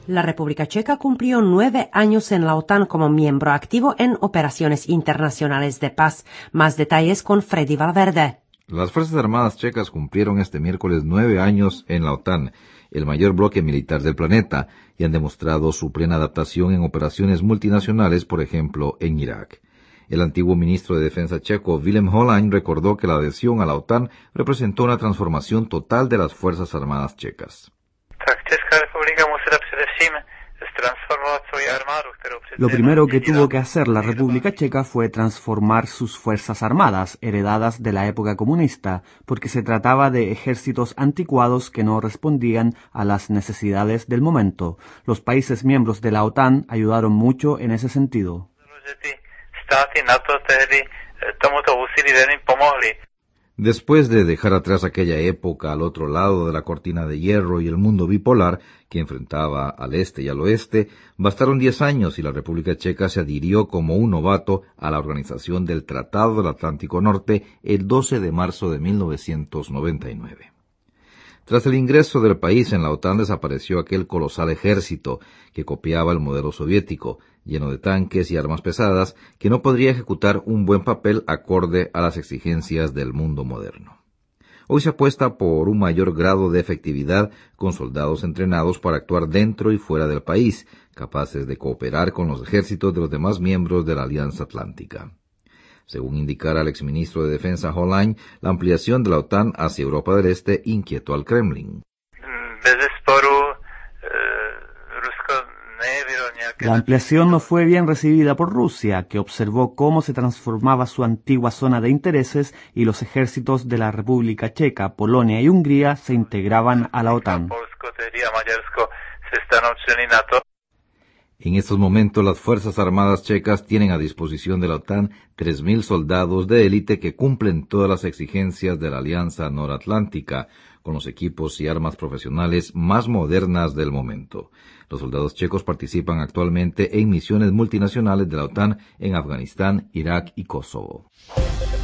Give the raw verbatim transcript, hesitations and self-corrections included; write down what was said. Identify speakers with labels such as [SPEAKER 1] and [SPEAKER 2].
[SPEAKER 1] La República Checa cumplió nueve años en la OTAN como miembro activo en operaciones internacionales de paz. Más detalles con Freddy Valverde.
[SPEAKER 2] Las Fuerzas Armadas checas cumplieron este miércoles nueve años en la OTAN, el mayor bloque militar del planeta, y han demostrado su plena adaptación en operaciones multinacionales, por ejemplo, en Irak. El antiguo ministro de Defensa checo, Willem Hollán, recordó que la adhesión a la OTAN representó una transformación total de las Fuerzas Armadas checas.
[SPEAKER 3] Lo primero que tuvo que hacer la República Checa fue transformar sus fuerzas armadas, heredadas de la época comunista, porque se trataba de ejércitos anticuados que no respondían a las necesidades del momento. Los países miembros de la OTAN ayudaron mucho en ese sentido.
[SPEAKER 2] Después de dejar atrás aquella época al otro lado de la cortina de hierro y el mundo bipolar que enfrentaba al este y al oeste, bastaron diez años y la República Checa se adhirió como un novato a la Organización del Tratado del Atlántico Norte el doce de marzo de mil novecientos noventa y nueve. Tras el ingreso del país en la OTAN desapareció aquel colosal ejército que copiaba el modelo soviético, lleno de tanques y armas pesadas, que no podría ejecutar un buen papel acorde a las exigencias del mundo moderno. Hoy se apuesta por un mayor grado de efectividad con soldados entrenados para actuar dentro y fuera del país, capaces de cooperar con los ejércitos de los demás miembros de la Alianza Atlántica. Según indicara el exministro de Defensa Hollán, la ampliación de la OTAN hacia Europa del Este inquietó al Kremlin.
[SPEAKER 3] La ampliación no fue bien recibida por Rusia, que observó cómo se transformaba su antigua zona de intereses y los ejércitos de la República Checa, Polonia y Hungría se integraban a la OTAN.
[SPEAKER 2] En estos momentos, las Fuerzas Armadas checas tienen a disposición de la OTAN tres mil soldados de élite que cumplen todas las exigencias de la Alianza Noratlántica, con los equipos y armas profesionales más modernas del momento. Los soldados checos participan actualmente en misiones multinacionales de la OTAN en Afganistán, Irak y Kosovo.